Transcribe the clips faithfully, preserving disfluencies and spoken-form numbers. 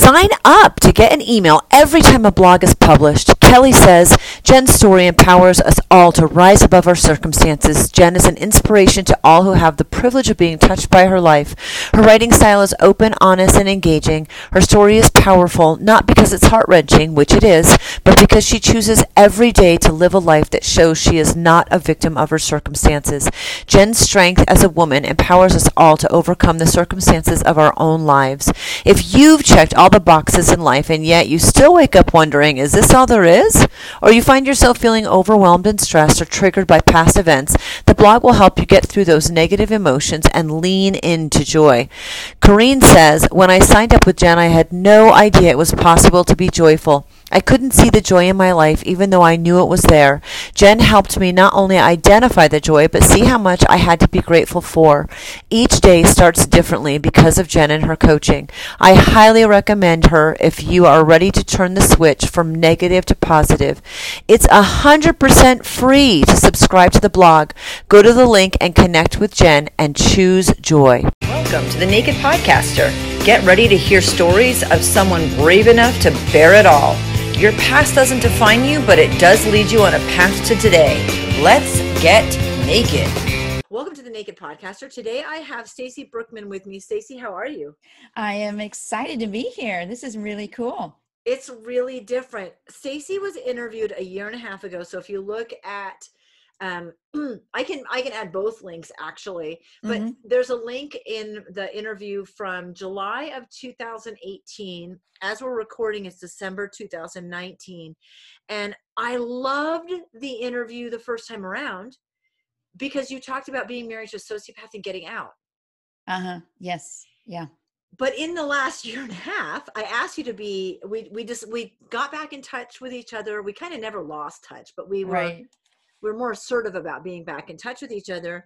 Sign up to get an email every time a blog is published. Kelly says, Jen's story empowers us all to rise above our circumstances. Jen is an inspiration to all who have the privilege of being touched by her life. Her writing style is open, honest, and engaging. Her story is powerful, not because it's heart-wrenching, which it is, but because she chooses every day to live a life that shows she is not a victim of her circumstances. Jen's strength as a woman empowers us all to overcome the circumstances of our own lives. If you've checked all the boxes in life and yet you still wake up wondering, is this all there is? Or you find yourself feeling overwhelmed and stressed or triggered by past events, the blog will help you get through those negative emotions and lean into joy. Corrine says, when I signed up with Jen, I had no idea it was possible to be joyful. I couldn't see the joy in my life, even though I knew it was there. Jen helped me not only identify the joy, but see how much I had to be grateful for. Each day starts differently because of Jen and her coaching. I highly recommend her if you are ready to turn the switch from negative to positive. It's one hundred percent free to subscribe to the blog. Go to the link and connect with Jen and choose joy. Welcome to The Naked Podcaster. Get ready to hear stories of someone brave enough to bear it all. Your past doesn't define you, but it does lead you on a path to today. Let's get naked. Welcome to The Naked Podcaster. Today I have Stacy Brookman with me. Stacy, how are you? I am excited to be here. This is really cool. It's really different. Stacy was interviewed a year and a half ago. So if you look at Um, I can I can add both links actually, but mm-hmm. there's a link in the interview from July of two thousand eighteen. As we're recording, it's December two thousand nineteen, and I loved the interview the first time around because you talked about being married to a sociopath and getting out. Uh huh. Yes. Yeah. But in the last year and a half, I asked you to be. We we just we got back in touch with each other. We kind of never lost touch, but we were. Right. We're more assertive about being back in touch with each other.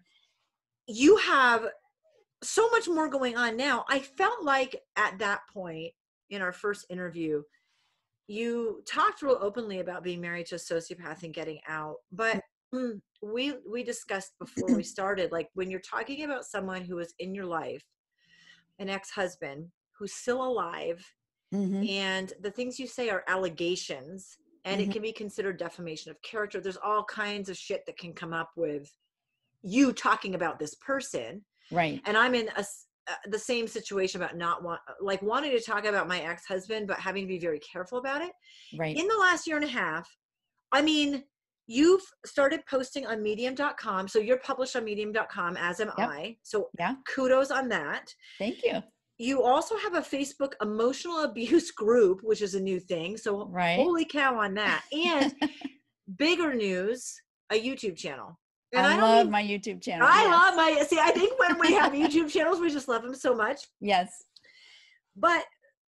You have so much more going on now. I felt like at that point in our first interview, you talked real openly about being married to a sociopath and getting out. But we we discussed before we started, like when you're talking about someone who is in your life, an ex-husband who's still alive, mm-hmm. and the things you say are allegations, and mm-hmm. it can be considered defamation of character. There's all kinds of shit that can come up with you talking about this person. Right. And I'm in a, uh, the same situation about not want, like wanting to talk about my ex-husband, but having to be very careful about it. Right. In the last year and a half, I mean, you've started posting on medium dot com. So you're published on medium dot com, as am yep. I. So yeah. Kudos on that. Thank you. You also have a Facebook emotional abuse group, which is a new thing. So right. holy cow on that. And bigger news, a YouTube channel. And I, I love mean, my YouTube channel. I yes. love my, see, I think when we have YouTube channels, we just love them so much. Yes. But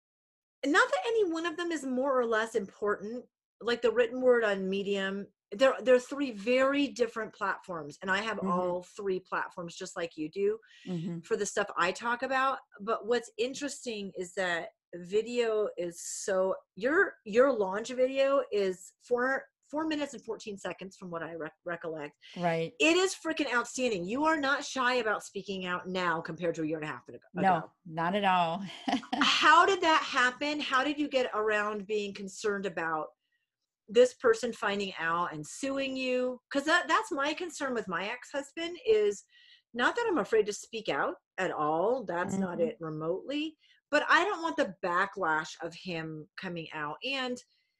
not that any one of them is more or less important. Like the written word on Medium, there, there are three very different platforms, and I have mm-hmm. all three platforms just like you do mm-hmm. for the stuff I talk about. But what's interesting is that video is so your your launch video is four four minutes and fourteen seconds from what I rec- recollect. Right. It is freaking outstanding. You are not shy about speaking out now compared to a year and a half ago. No, not at all. How did that happen? How did you get around being concerned about this person finding out and suing you? Because that, that's my concern with my ex-husband, is not that I'm afraid to speak out at all. That's mm-hmm. not it remotely. But I don't want the backlash of him coming out and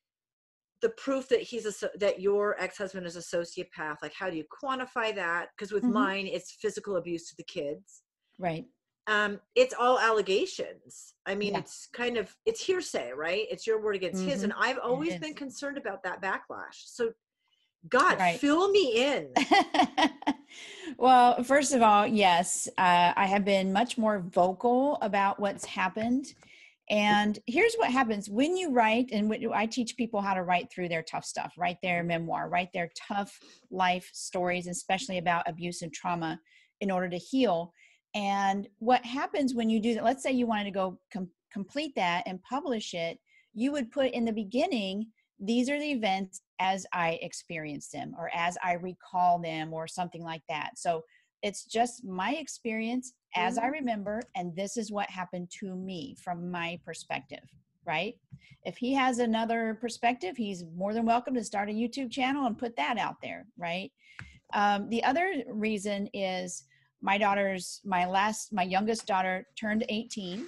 the proof that he's a, that your ex-husband is a sociopath. Like, how do you quantify that? Because with mm-hmm. mine, it's physical abuse to the kids. Right. Um, it's all allegations. I mean, yeah. it's kind of, it's hearsay, right? It's your word against mm-hmm. his. And I've always been concerned about that backlash. So God, right. fill me in. Well, first of all, yes, uh, I have been much more vocal about what's happened. And here's what happens when you write, and when I teach people how to write through their tough stuff, write their memoir, write their tough life stories, especially about abuse and trauma, in order to heal. And what happens when you do that, let's say you wanted to go com- complete that and publish it, you would put in the beginning, these are the events as I experienced them, or as I recall them, or something like that. So it's just my experience as I remember, and this is what happened to me from my perspective, right? If he has another perspective, he's more than welcome to start a YouTube channel and put that out there, right? Um, the other reason is my daughter's, my last, my youngest daughter turned eighteen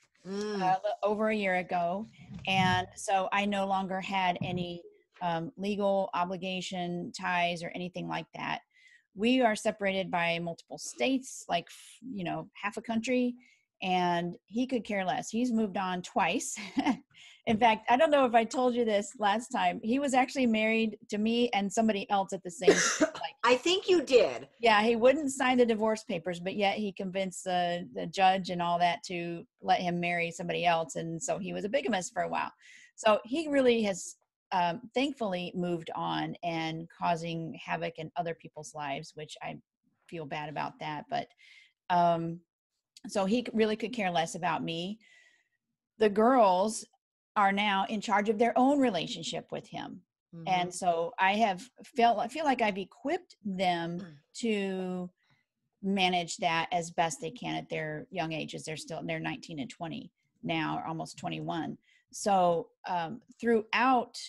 Mm. uh, over a year ago. And so I no longer had any um, legal obligation, ties, or anything like that. We are separated by multiple states, like, you know, half a country, and he could care less. He's moved on twice. In fact, I don't know if I told you this last time. He was actually married to me and somebody else at the same time. Like, I think you did. yeah, he wouldn't sign the divorce papers, but yet he convinced the, the judge and all that to let him marry somebody else. And so he was a bigamist for a while. So he really has um, thankfully moved on and causing havoc in other people's lives, which I feel bad about that. But um, so he really could care less about me. The girls are now in charge of their own relationship with him. Mm-hmm. And so I have felt, I feel like I've equipped them to manage that as best they can at their young ages. They're still, they're nineteen and twenty now, or almost twenty-one. So um, throughout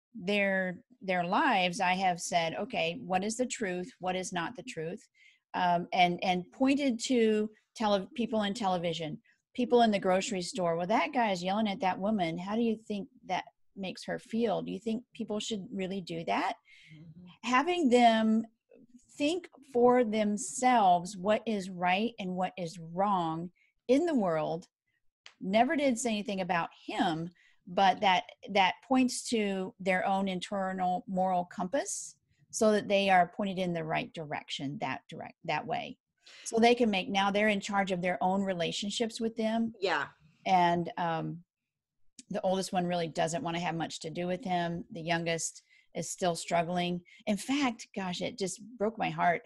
their, their lives, I have said, okay, what is the truth? What is not the truth? Um, and, and pointed to tele- people in television, people in the grocery store. Well, that guy is yelling at that woman. How do you think that makes her feel? Do you think people should really do that? Mm-hmm. Having them think for themselves what is right and what is wrong in the world. Never did say anything about him, but that that points to their own internal moral compass, so that they are pointed in the right direction, that direct that way. So they can make, now they're in charge of their own relationships with them. Yeah. And um the oldest one really doesn't want to have much to do with him. The youngest is still struggling. In fact, gosh, it just broke my heart.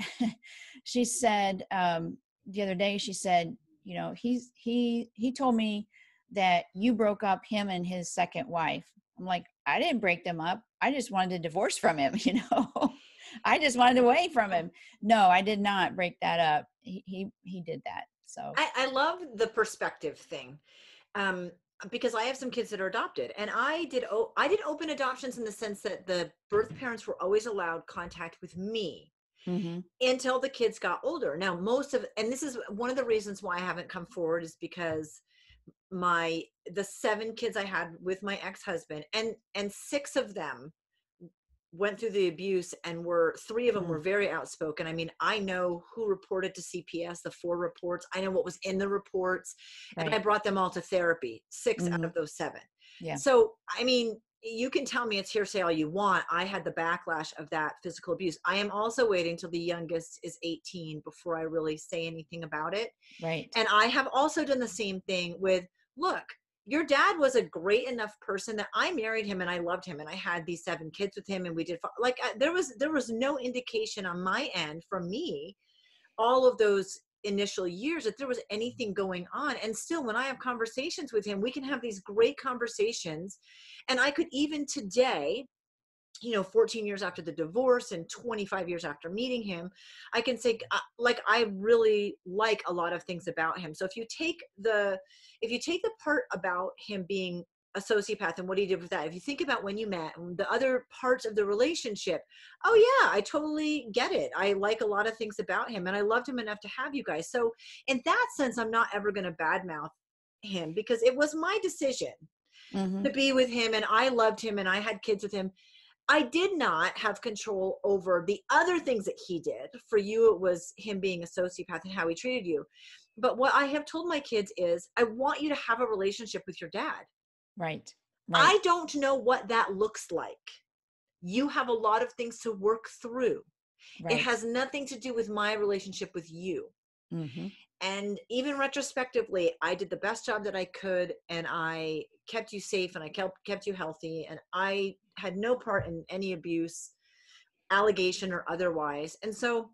She said um, the other day, she said, you know, he's, he, he told me that you broke up him and his second wife. I'm like, I didn't break them up. I just wanted a divorce from him. You know, I just wanted away from him. No, I did not break that up. He, he, he did that. So I, I love the perspective thing. Um, because I have some kids that are adopted, and I did, oh, I did open adoptions in the sense that the birth parents were always allowed contact with me mm-hmm. until the kids got older. Now, most of, and this is one of the reasons why I haven't come forward, is because my, the seven kids I had with my ex-husband, and, and six of them went through the abuse, and were, three of them mm-hmm. were very outspoken. I mean, I know who reported to C P S, the four reports. I know what was in the reports, right. And I brought them all to therapy, six mm-hmm. out of those seven. Yeah. So, I mean, you can tell me it's hearsay all you want. I had the backlash of that physical abuse. I am also waiting till the youngest is eighteen before I really say anything about it. Right. And I have also done the same thing with, look, your dad was a great enough person that I married him and I loved him, and I had these seven kids with him, and we did, like, there was, there was no indication on my end from me all of those initial years that there was anything going on. And still, when I have conversations with him, we can have these great conversations. And I could, even today, you know, fourteen years after the divorce and twenty-five years after meeting him, I can say, uh, like, I really like a lot of things about him. So if you take the, if you take the part about him being a sociopath and what he did with that, if you think about when you met and the other parts of the relationship, oh yeah, I totally get it. I like a lot of things about him, and I loved him enough to have you guys. So in that sense, I'm not ever going to badmouth him, because it was my decision mm-hmm. to be with him, and I loved him, and I had kids with him. I did not have control over the other things that he did. For you, it was him being a sociopath and how he treated you. But what I have told my kids is, I want you to have a relationship with your dad. Right. Right. I don't know what that looks like. You have a lot of things to work through. Right. It has nothing to do with my relationship with you. Mm-hmm. And even retrospectively, I did the best job that I could, and I kept you safe, and I kept, kept you healthy, and I had no part in any abuse, allegation or otherwise. And so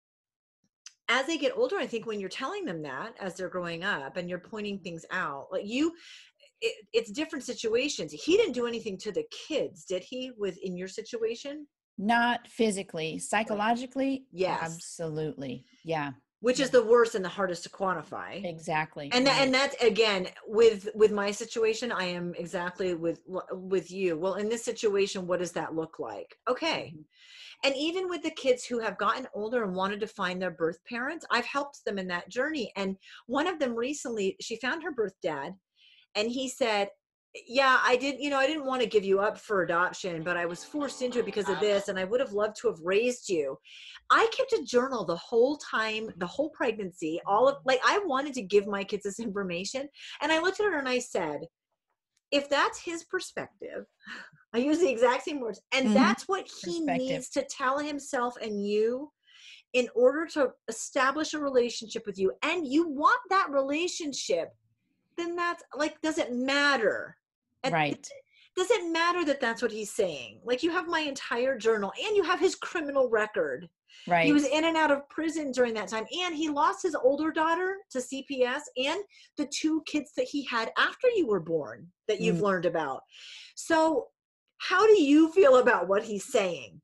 as they get older, I think when you're telling them that as they're growing up and you're pointing things out, like you, it, it's different situations. He didn't do anything to the kids, did he, with in your situation? Not physically, psychologically. Yes. Absolutely. Yeah. which is Yeah. the worst and the hardest to quantify. Exactly. And that, right. and that's again with with my situation, I am exactly with with you. Well, in this situation, what does that look like? Okay. Mhm. And even with the kids who have gotten older and wanted to find their birth parents, I've helped them in that journey. And one of them recently, she found her birth dad, and he said, yeah, I did, you know, I didn't want to give you up for adoption, but I was forced into it because of this, and I would have loved to have raised you. I kept a journal the whole time, the whole pregnancy, all of, like, I wanted to give my kids this information. And I looked at her and I said, if that's his perspective, I use the exact same words, and Mhm. that's what he Perspective. needs to tell himself and you in order to establish a relationship with you, and you want that relationship, then that's like, does it matter? And Right. does it matter that that's what he's saying? Like, you have my entire journal, and you have his criminal record. Right. He was in and out of prison during that time, and he lost his older daughter to C P S and the two kids that he had after you were born that you've Mm. learned about. So how do you feel about what he's saying?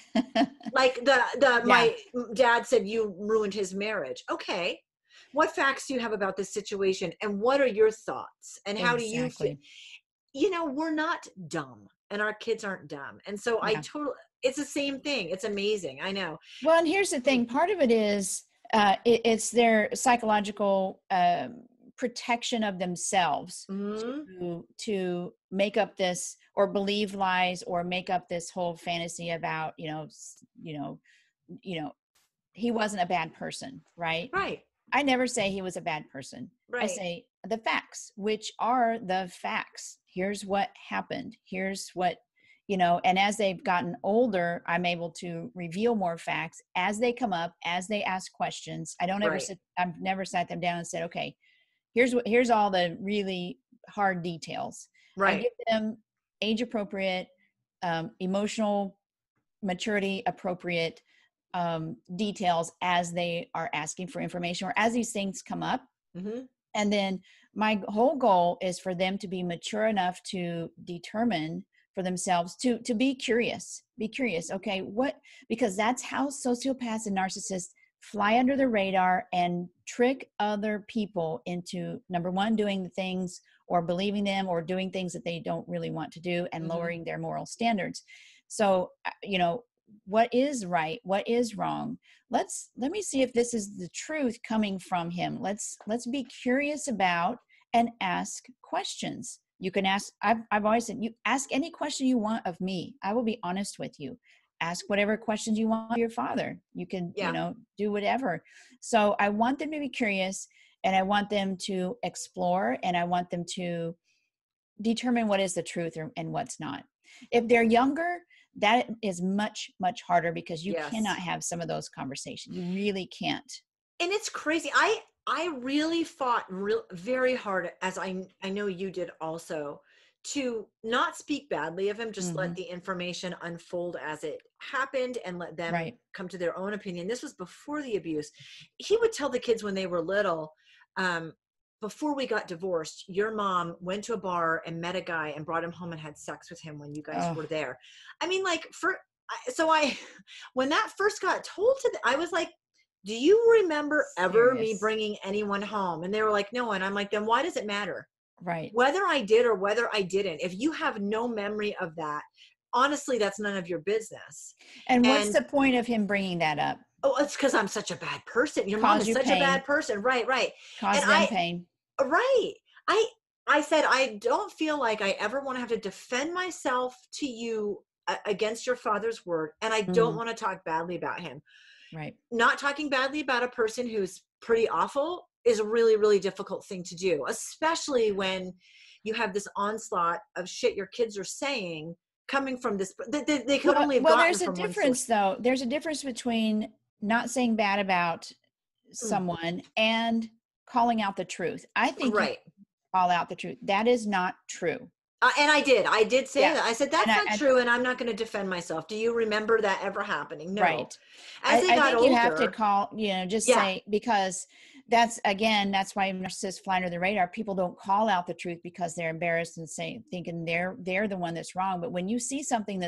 Like the the Yeah. my dad said you ruined his marriage. Okay. What facts do you have about this situation, and what are your thoughts, and how do you feel? Exactly. You know, we're not dumb, and our kids aren't dumb. And so I Yeah. totally, it's the same thing. It's amazing. I know. Well, and here's the thing. Part of it is uh, it, it's their psychological um, protection of themselves Mhm. to to make up this or believe lies or make up this whole fantasy about you know s- you know you know he wasn't a bad person, right? Right. I never say he was a bad person. I Right. say the facts, which are the facts. Here's what happened. Here's what, you know, and as they've gotten older, I'm able to reveal more facts as they come up, as they ask questions. I don't ever Right. sit, I've never sat them down and said, okay, here's what, here's all the really hard details. I Right. give them age appropriate, um, emotional maturity appropriate um, details as they are asking for information or as these things come up. Mhm. And then my whole goal is for them to be mature enough to determine for themselves to to be curious. Be curious. Okay, what, because that's how sociopaths and narcissists fly under the radar and trick other people into, number one, doing the things or believing them or doing things that they don't really want to do and Mhm. lowering their moral standards. So, uh, you know, what is right, what is wrong, let's let me see if this is the truth coming from him. let's let's be curious about and ask questions. You can ask, i've, I've always said, you ask any question you want of me. I will be honest with you. Ask whatever questions you want of your father. You can Yeah. you know do whatever. So I want them to be curious, and I want them to explore, and I want them to determine what is the truth or, and what's not. If they're younger, that is much, much harder because you Yes. cannot have some of those conversations. You really can't. And it's crazy. I I really fought real very hard, as I I know you did also, to not speak badly of him, just Mhm. let the information unfold as it happened and let them Right. come to their own opinion. This was before the abuse. He would tell the kids when they were little, um, before we got divorced, your mom went to a bar and met a guy and brought him home and had sex with him when you guys Oh. were there. I mean, like, for I- so I when that first got told to the, I was like, do you remember ever me Serious. bringing anyone home? And they were like, no. And I'm like, then why does it matter? Right. Whether I did or whether I didn't, if you have no memory of that, honestly, that's none of your business. And what's And the point of him bringing that up? oh, it's because I'm such a bad person. Your mom Cause is you such pain. a bad person. Right, right. Cause And them I, pain. right. I, I said, I don't feel like I ever want to have to defend myself to you uh, against your father's word. And I don't Mhm. want to talk badly about him. Right. Not talking badly about a person who's pretty awful is a really, really difficult thing to do, especially when you have this onslaught of shit your kids are saying coming from this. They, they, they could Well, only have well gotten there's a from one difference source. though. There's a difference between not saying bad about someone and calling out the truth. I think Right. you call out the truth. That is not true. Uh, and I did. I did say Yeah. that. I said, that's And I- not and- true, and I'm not going to defend myself. Do you remember that ever happening? No. Right. As I, they I got think older, you have to call, you know, just Yeah. say, because that's, again, that's why narcissists fly under the radar. People don't call out the truth because they're embarrassed and say, thinking they're, they're the one that's wrong. But when you see something that's like,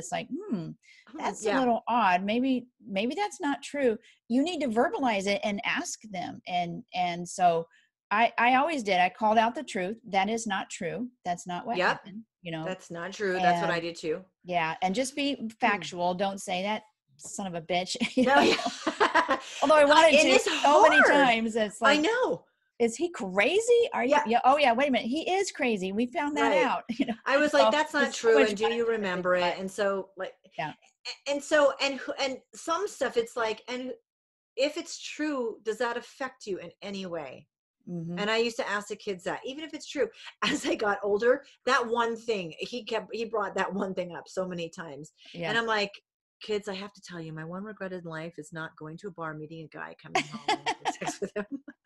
hmm, Hmm, that's yeah. a little odd. Maybe, maybe that's not true. You need to verbalize it and ask them. And, and so I, I always did. I called out the truth. That is not true. That's not what Yep. happened, you know, That's not true. That's what I and did too. yeah. And just be Hmm. factual. Don't say that son of a bitch. You No, know? yeah. Although I wanted And to it's so many hard. times. It's I like, know. is he crazy? Are you? Yeah. Yeah. Oh yeah. Wait a minute. He is crazy. We found that Right. out. You know. I was like, So that's not there's so true. much And do you positivity, remember but it? And so like, yeah. and so, and, who- and some stuff it's like, and if it's true, does that affect you in any way? Mm-hmm. And I used to ask the kids that, even if it's true, as I got older, that one thing, he kept, he brought that one thing up so many times. Yeah. And I'm like, kids, I have to tell you, my one regret in life is not going to a bar, meeting a guy, coming home and having sex with him.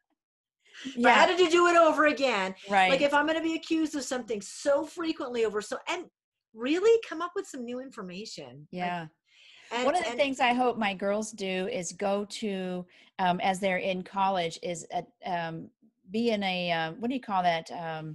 If I Yeah. had to do it over again, Right. like if I'm going to be accused of something so frequently over so, and really come up with some new information. Like, Yeah. and, One of the and things I hope my girls do is go to, um, as they're in college, is a, um, be in a, uh, what do you call that? Um,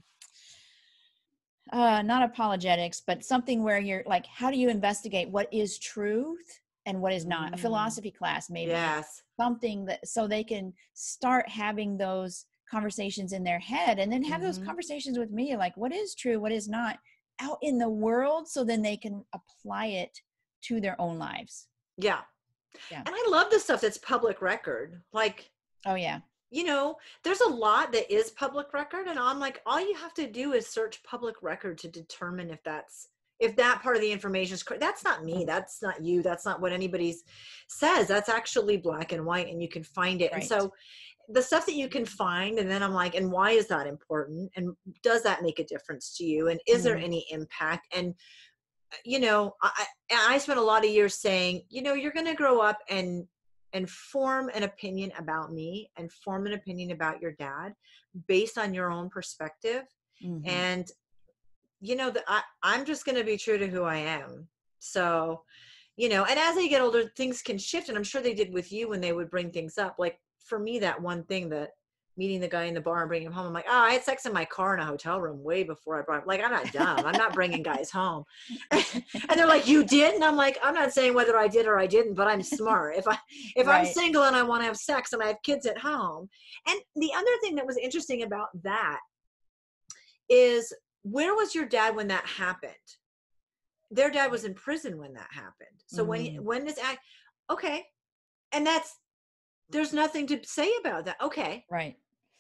uh, not apologetics, but something where you're like, how do you investigate what is truth and what is not? A Mm, philosophy class, maybe. yes. Something that, so they can start having those conversations in their head, and then have those Mhm. conversations with me, like what is true, what is not, out in the world, so then they can apply it to their own lives. Yeah. Yeah. And I love the stuff that's public record. Like, Oh yeah. you know, there's a lot that is public record, and I'm like, all you have to do is search public record to determine if that's, if that part of the information is correct. That's not me. That's not you. That's not what anybody's says. That's actually black and white, and you can find it. Right. And so the stuff that you can find, and then I'm like, and why is that important? And does that make a difference to you? And is there Mhm. any impact? And, you know, I, I spent a lot of years saying, you know, you're going to grow up and, and form an opinion about me and form an opinion about your dad based on your own perspective. Mhm. And, you know, that I, I'm just going to be true to who I am. So, you know, and as they get older, things can shift. And I'm sure they did with you when they would bring things up. Like for me, that one thing, that meeting the guy in the bar and bringing him home, I'm like, oh, I had sex in my car in a hotel room way before I brought him. Like, I'm not dumb. I'm not bringing guys home. And they're like, you did? And I'm like, I'm not saying whether I did or I didn't, but I'm smart. If I, if I'm Right. single and I want to have sex and I have kids at home. And the other thing that was interesting about that is, where was your dad when that happened? Their dad was in prison when that happened. So when, Mhm. when this act, okay. And that's, there's nothing to say about that. Okay. Right.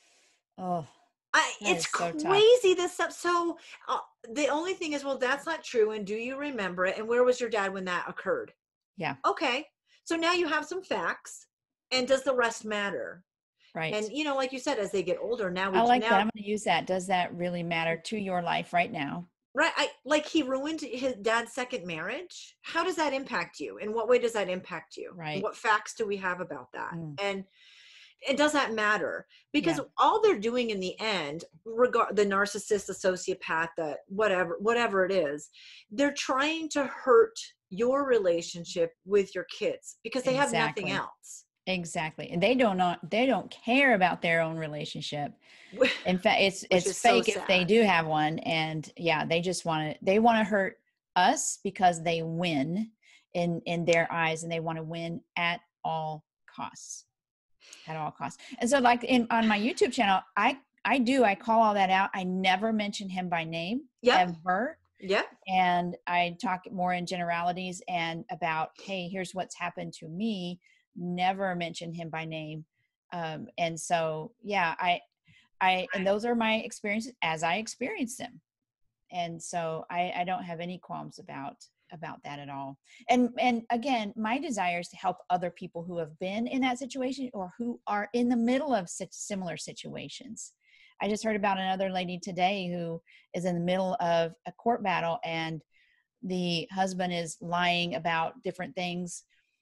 Oh, I, that it's is so tough. crazy, this stuff. So uh, the only thing is, well, that's not true. And do you remember it? And where was your dad when that occurred? Yeah. Okay. So now you have some facts, and does the rest matter? Right. And, you know, like you said, as they get older, now we I like now, that. I'm going to use that. Does that really matter to your life right now? right. I like, he ruined his dad's second marriage. How does that impact you? In what way does that impact you? Right. What facts do we have about that? Mm. And it does that matter? Because Yeah. all they're doing in the end, regard the narcissist, the sociopath, the whatever, whatever it is, they're trying to hurt your relationship with your kids because they have nothing Exactly. else. Exactly. And they don't not, they don't care about their own relationship. In fact, it's Which it's is so fake if they sad. do have one. And yeah, they just want to they want to hurt us because they win in in their eyes, and they want to win at all costs. At all costs. And so like in on my YouTube channel, I I do I call all that out. I never mention him by name Yep. ever. Yep. And I talk more in generalities and about, hey, here's what's happened to me. Never mention him by name. Um, and so, yeah, I, I, and those are my experiences as I experienced them. And so I, I don't have any qualms about, about that at all. And, and again, my desire is to help other people who have been in that situation or who are in the middle of such similar situations. I just heard about another lady today who is in the middle of a court battle, and the husband is lying about different things,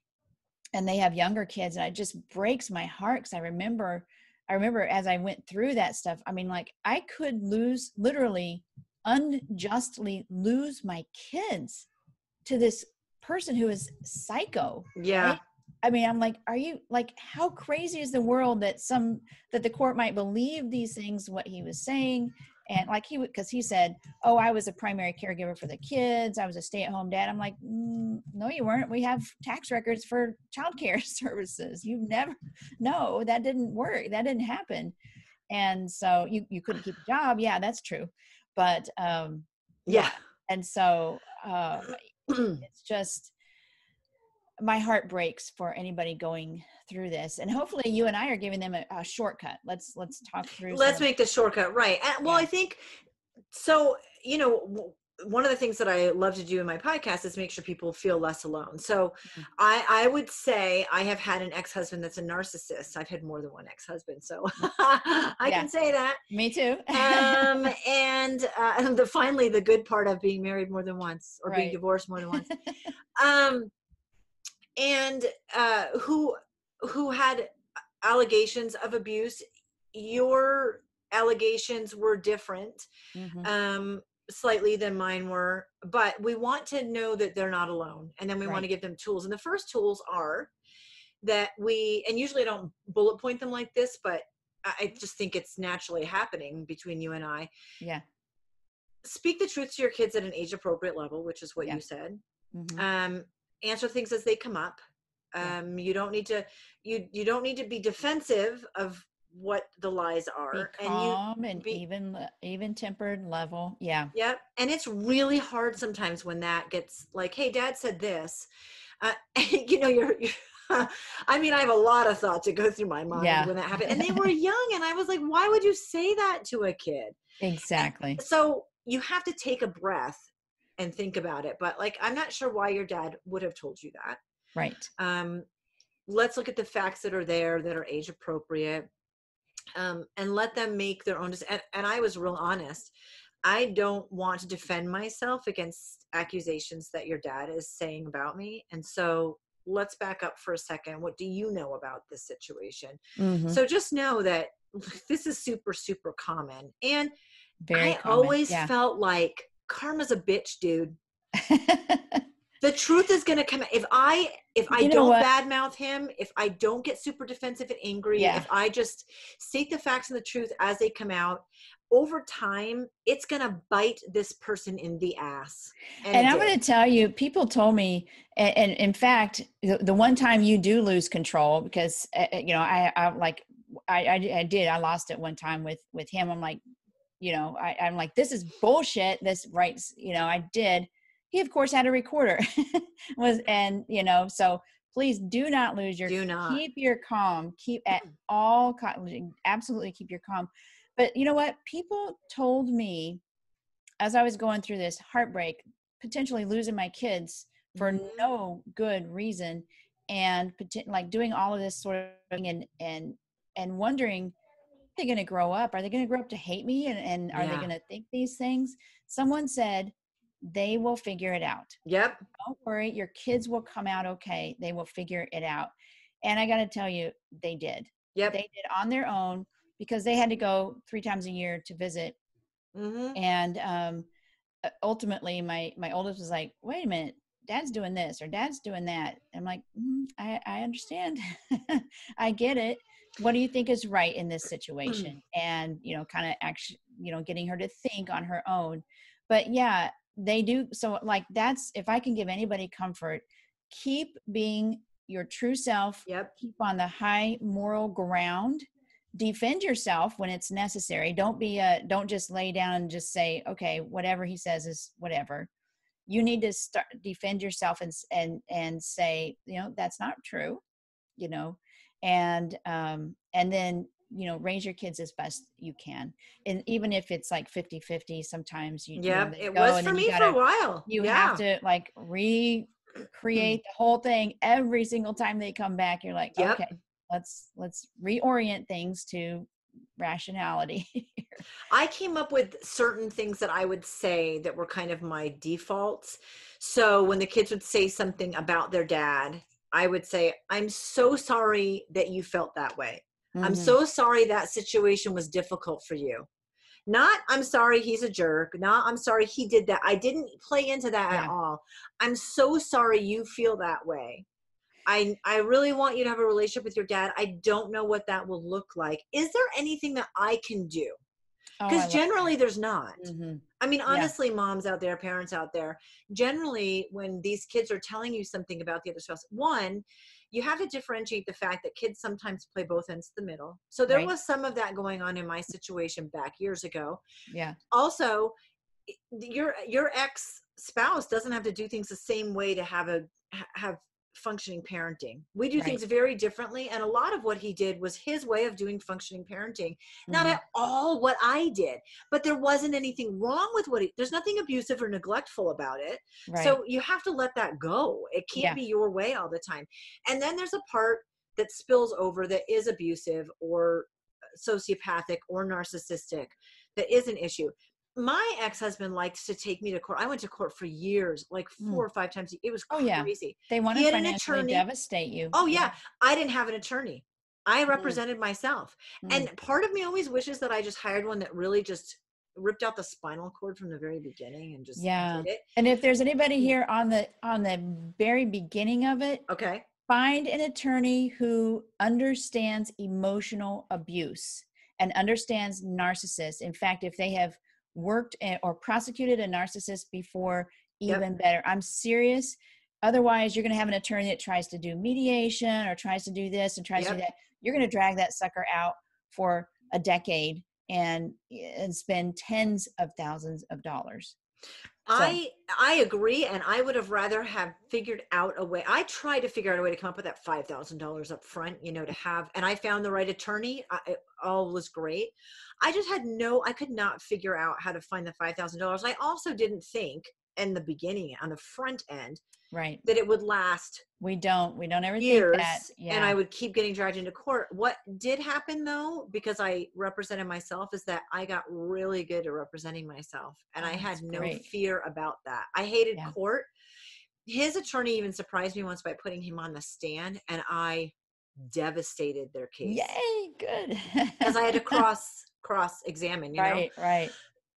and they have younger kids. And it just breaks my heart. Cause I remember, I remember as I went through that stuff, I mean, like I could lose, literally unjustly lose my kids to this person who is psycho. Yeah. Right? I mean, I'm like, are you like, how crazy is the world that some, that the court might believe these things, what he was saying, And like he would, because he said, oh, I was a primary caregiver for the kids. I was a stay-at-home dad. I'm like, mm, no, you weren't. We have tax records for childcare services. You never, no, that didn't work. That didn't happen. And so you, you couldn't keep a job. Yeah, that's true. But um, Yeah. and so uh, it's just, my heart breaks for anybody going through this, and hopefully you and I are giving them a, a shortcut. Let's let's talk through. Let's some- make the shortcut, right? And, well, Yeah. I think so. You know, w- one of the things that I love to do in my podcast is make sure people feel less alone. So, Mm-hmm. I I would say I have had an ex-husband that's a narcissist. I've had more than one ex-husband, so I Yeah. can say that. Me too. um, and uh, and the finally the good part of being married more than once or being Right. divorced more than once. um, and uh, who who had allegations of abuse. Your allegations were different, Mhm. um, slightly than mine were, but we want to know that they're not alone, and then we want to Right. give them tools. And the first tools are that we, and usually I don't bullet point them like this, but I I just think it's naturally happening between you and I. Yeah. Speak the truth to your kids at an age appropriate level, which is what Yeah. you said. Mhm. Um, answer things as they come up. Yeah. Um, you don't need to, you, you don't need to be defensive of what the lies Be are. And you, calm and be- even even tempered level. Yeah. Yep. And it's really hard sometimes when that gets like, hey, dad said this, uh, you know, you're, you're I mean, I have a lot of thoughts that go through my mind Yeah. when that happened, and they were young. And I was like, why would you say that to a kid? Exactly. So you have to take a breath and think about it. But like, I'm not sure why your dad would have told you that. Right. Um, let's look at the facts that are there that are age appropriate, um, and let them make their own. And, and I was real honest. I don't want to defend myself against accusations that your dad is saying about me. And so let's back up for a second. What do you know about this situation? Mhm. So just know that this is super, super common. And Very I common. always Yeah. felt like karma's a bitch, dude. The truth is going to come. If I, if I You know don't what? badmouth him, if I don't get super defensive and angry, Yeah. if I just state the facts and the truth as they come out, over time, it's going to bite this person in the ass. And it I'm going did. to tell you, people told me, and, and in fact, the, the one time you do lose control, because uh, uh, you know, I, I like, I, I, I did, I lost it one time with with him. I'm like, you know, I, I'm like, this is bullshit. This right, you know, I did. He of course had a recorder, was and you know, so please do not lose your. Do not. Keep your calm. Keep at all. co- Absolutely keep your calm. But you know what? People told me as I was going through this heartbreak, potentially losing my kids for Mhm. no good reason, and poten- like doing all of this sort of thing, and and and wondering, are they going to grow up? Are they going to grow up to hate me? And, and are they Yeah. going to think these things? Someone said, they will figure it out. Yep. Don't worry. Your kids will come out okay. They will figure it out. And I got to tell you, they did. Yep. They did on their own, because they had to go three times a year to visit. Mm-hmm. And um, uh, ultimately, my my oldest was like, wait a minute, dad's doing this or dad's doing that. I'm like, mm, I, I understand. I get it. What do you think is right in this situation? And, you know, kind of actually, you know, getting her to think on her own. But yeah, they do. So like, that's, if I can give anybody comfort, keep being your true self. Yep. Keep on the high moral ground. Defend yourself when it's necessary. Don't be a, don't just lay down and just say, okay, whatever he says is whatever. You need to start defend yourself and, and, and say, you know, that's not true, you know, and, um, and then, you know, raise your kids as best you can. And even if it's like fifty fifty, sometimes you, Yeah, you know, it go was and for then you me gotta, for a while. you yeah. have to like recreate the whole thing every single time they come back. You're like, Yep. okay, let's, let's reorient things to rationality. I came up with certain things that I would say that were kind of my defaults. So when the kids would say something about their dad, I would say, I'm so sorry that you felt that way. I'm Mhm. so sorry that situation was difficult for you. Not, I'm sorry he's a jerk. Not, I'm sorry he did that. I didn't play into that Yeah. at all. I'm so sorry you feel that way. I, I really want you to have a relationship with your dad. I don't know what that will look like. Is there anything that I can do? Oh, I Because love generally there's not. that. Mhm. I mean, Yeah. honestly, moms out there, parents out there, generally when these kids are telling you something about the other spouse, one, you have to differentiate the fact that kids sometimes play both ends of the middle. So there Right. was some of that going on in my situation back years ago. Yeah. Also, i- your your ex spouse doesn't have to do things the same way to have a ha- have functioning parenting. We do Right. things very differently, and a lot of what he did was his way of doing functioning parenting. Not Mhm. at all what I did, but there wasn't anything wrong with what he, there's nothing abusive or neglectful about it. Right. So you have to let that go. It can't Yeah. be your way all the time. And then there's a part that spills over that is abusive or sociopathic or narcissistic that is an issue. My ex-husband likes to take me to court. I went to court for years, like four Mm. or five times. It was Oh, yeah. crazy. They want He to had an financially attorney. devastate you. Oh yeah, I didn't have an attorney. I Mm. represented myself. Mm. And part of me always wishes that I just hired one that really just ripped out the spinal cord from the very beginning and just Yeah. did it. And if there's anybody here on the on the very beginning of it, Okay. find an attorney who understands emotional abuse and understands narcissists. In fact, if they have worked a- or prosecuted a narcissist before, Yep. even better. I'm serious. Otherwise, you're going to have an attorney that tries to do mediation or tries to do this and tries to do Yep. that. You're going to drag that sucker out for a decade and and spend tens of thousands of dollars. So, I I agree, and I would have rather have figured out a way. I tried to figure out a way to come up with that five thousand dollars up front, you know, to have, and I found the right attorney. I, it all was great. I just had no, I could not figure out how to find the five thousand dollars. I also didn't think in the beginning, on the front end, right. that it would last We don't we don't ever years think that. Yeah. and I would keep getting dragged into court. What did happen though, because I represented myself, is that I got really good at representing myself, and Oh, I had that's no great. fear about that. I hated Yeah. court. His attorney even surprised me once by putting him on the stand, and I devastated their case Yay, good. because I had to cross cross examine, you know. Right, right.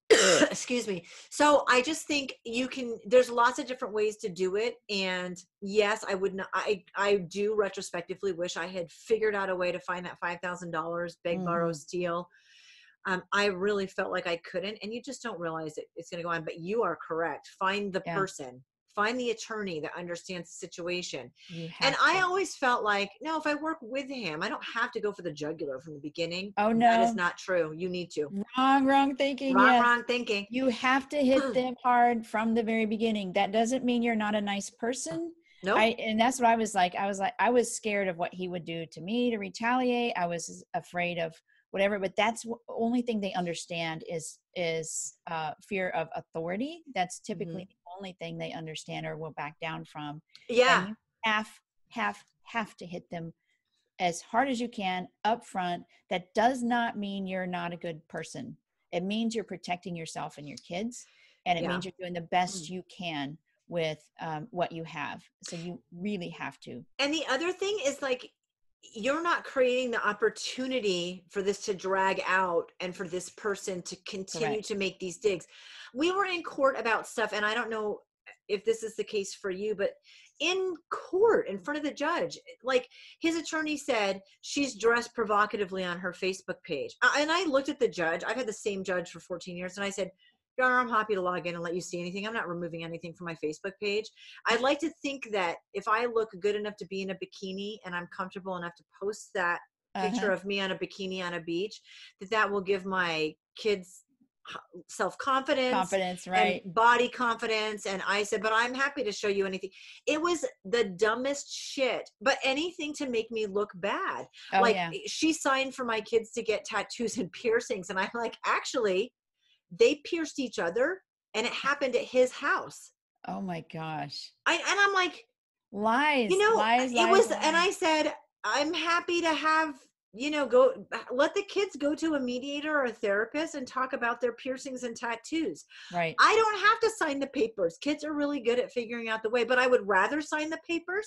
Excuse me. So I just think you can, there's lots of different ways to do it. And yes, I would not, I, I do retrospectively wish I had figured out a way to find that five thousand dollars, beg, borrow, Mhm. steal. Um, I really felt like I couldn't, and you just don't realize it, it's going to go on, but you are correct. Find the Yeah. person, find the attorney that understands the situation. You have And I to. always felt like, no, if I work with him, I don't have to go for the jugular from the beginning. Oh, That is no. not true. You need to. Wrong, wrong thinking. Wrong, Yes. wrong thinking. You have to hit them hard from the very beginning. That doesn't mean you're not a nice person. Nope. I and that's what I was like. I was like, I was scared of what he would do to me to retaliate. I was afraid of whatever, but that's the only thing they understand is is uh, fear of authority. That's typically Mhm. the only thing they understand or will back down from. Yeah. And you have have have to hit them as hard as you can up front. That does not mean you're not a good person. It means you're protecting yourself and your kids, and it Yeah. means you're doing the best you can with um, what you have. So you really have to. And the other thing is, like, you're not creating the opportunity for this to drag out and for this person to continue Correct. to make these digs. We were in court about stuff, and I don't know if this is the case for you, but in court, in front of the judge, like, his attorney said she's dressed provocatively on her Facebook page. Uh, And I looked at the judge. I've had the same judge for fourteen years, and I said, Your Honor, I'm happy to log in and let you see anything. I'm not removing anything from my Facebook page. I'd like to think that if I look good enough to be in a bikini and I'm comfortable enough to post that picture Uh-huh. of me on a bikini on a beach, that that will give my kids h- self-confidence Confidence, right? and body confidence. And I said, but I'm happy to show you anything. It was the dumbest shit, but anything to make me look bad. Oh, like, yeah. she signed for my kids to get tattoos and piercings. And I'm like, actually, they pierced each other, and it happened at his house. Oh my gosh. I, and I'm like, Lies. you know, lies, it lies, was, lies. and I said, I'm happy to have, you know, go let the kids go to a mediator or a therapist and talk about their piercings and tattoos. Right. I don't have to sign the papers. Kids are really good at figuring out the way, but I would rather sign the papers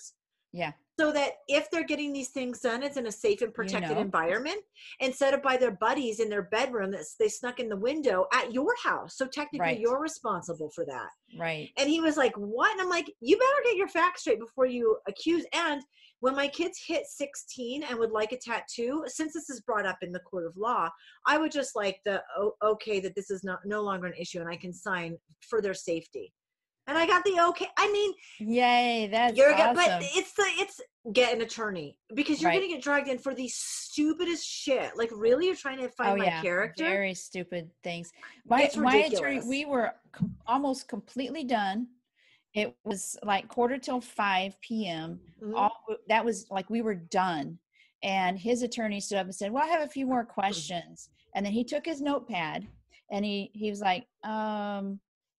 Yeah. So that if they're getting these things done, it's in a safe and protected know. environment instead of by their buddies in their bedroom that they snuck in the window at your house. So technically Right. you're responsible for that. Right. And he was like, what? And I'm like, you better get your facts straight before you accuse. And when my kids hit sixteen and would like a tattoo, since this is brought up in the court of law, I would just like the, oh, okay, that this is not no longer an issue and I can sign for their safety. And I got the okay. I mean, yay, that's you're awesome. But it's the it's get an attorney because you're Right. gonna get dragged in for the stupidest shit. Like, really, you're trying to find Oh my yeah, character? very stupid things. My It's my attorney, ridiculous. we were com- almost completely done. It was like quarter till five p.m. Mhm. All that was like we were done, and his attorney stood up and said, "Well, I have a few more questions." And then he took his notepad and he he was like, um,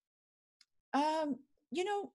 um, you know.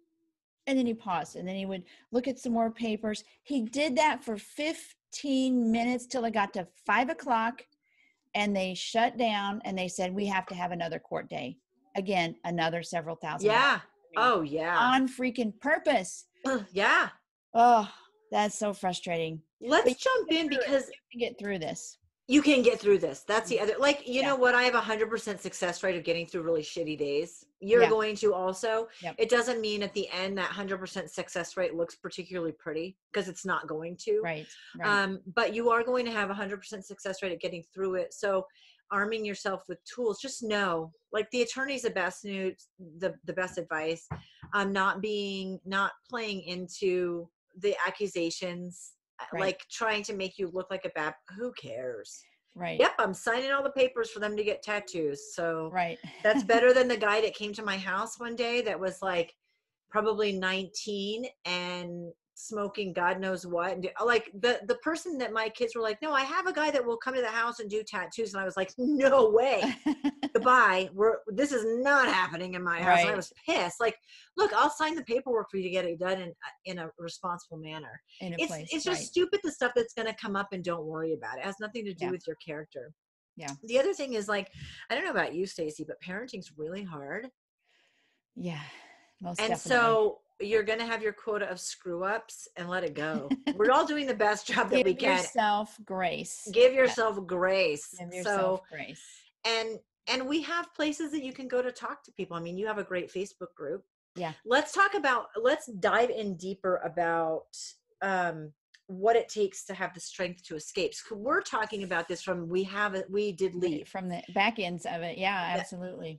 And then he paused and then he would look at some more papers. He did that for fifteen minutes till it got to five o'clock and they shut down and they said, we have to have another court day. Again, another several thousand. Yeah. Oh, yeah. On freaking purpose. Yeah. Oh, that's so frustrating. Let's But jump in through it. because You can get through this. you can get through this. That's the other, like, you Yeah. know what? I have a hundred percent success rate of getting through really shitty days. You're Yeah. going to also. Yep. It doesn't mean at the end that hundred percent success rate looks particularly pretty because it's not going to. Right. Right. Um, but you are going to have a hundred percent success rate at getting through it. So arming yourself with tools, just know, like, the attorney's the best news, the, the best advice. Um, not being, not playing into the accusations, Right. like trying to make you look like a bad, who cares? right. Yep, I'm signing all the papers for them to get tattoos. So Right. that's better than the guy that came to my house one day that was like probably nineteen and smoking God knows what. And do, like the, the person that my kids were like, no, I have a guy that will come to the house and do tattoos. And I was like, no way. Goodbye. We're, this is not happening in my house. And I Right. was pissed. Like, look, I'll sign the paperwork for you to get it done in, in a responsible manner. In a It's, place. it's just right. stupid, the stuff that's going to come up, and don't worry about it. It has nothing to do Yeah. with your character. Yeah. The other thing is, like, I don't know about you, Stacey, but parenting's really hard. Yeah. Most And definitely. so you're going to have your quota of screw ups and let it go. We're all doing the best job that give we can. yourself grace. Give yourself grace. Give yourself So, grace. and, and we have places that you can go to talk to people. I mean, you have a great Facebook group. Yeah. Let's talk about, let's dive in deeper about, um, what it takes to have the strength to escape. So we're talking about this from, we have it, we did leave. From the back ends of it. Yeah, absolutely.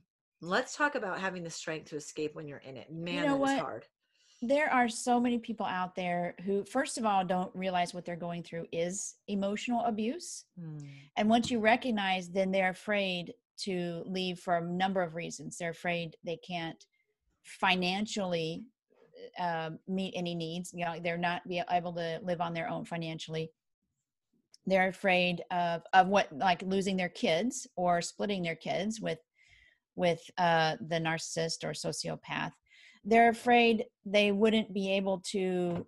Let's talk about having the strength to escape when you're in it. Man, know that is what? hard. There are so many people out there who, first of all, don't realize what they're going through is emotional abuse. Hmm. And once you recognize, then they're afraid to leave for a number of reasons. They're afraid they can't financially uh, meet any needs. You know, they're not be able to live on their own financially. They're afraid of, of what, like losing their kids or splitting their kids with, with uh, the narcissist or sociopath. They're afraid they wouldn't be able to,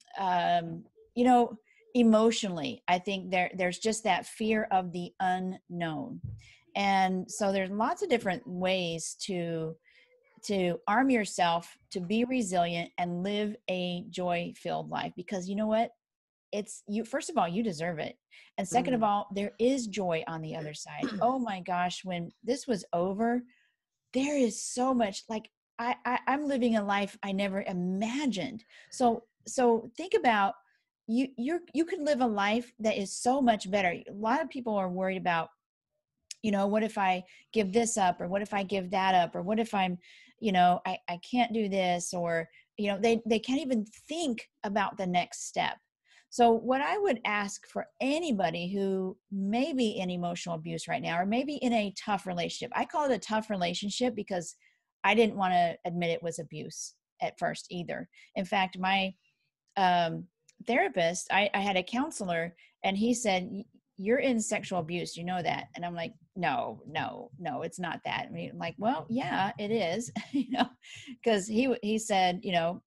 um, you know, emotionally. I think there there's just that fear of the unknown. And so there's lots of different ways to to arm yourself to be resilient and live a joy-filled life, because you know what? It's you, first of all, you deserve it. And second Mm. of all, there is joy on the other side. Oh my gosh, when this was over, there is so much, like I, I I'm living a life I never imagined. So so think about you you're you could live a life that is so much better. A lot of people are worried about, you know, what if I give this up, or what if I give that up, or what if I'm, you know, I, I can't do this, or, you know, they, they can't even think about the next step. So what I would ask for anybody who may be in emotional abuse right now, or maybe in a tough relationship, I call it a tough relationship because I didn't want to admit it was abuse at first either. In fact, my um, therapist, I, I had a counselor, and he said, you're in sexual abuse, you know that? And I'm like, no, no, no, it's not that. I mean, I'm like, well, yeah, it is, you know, because he, he said, you know,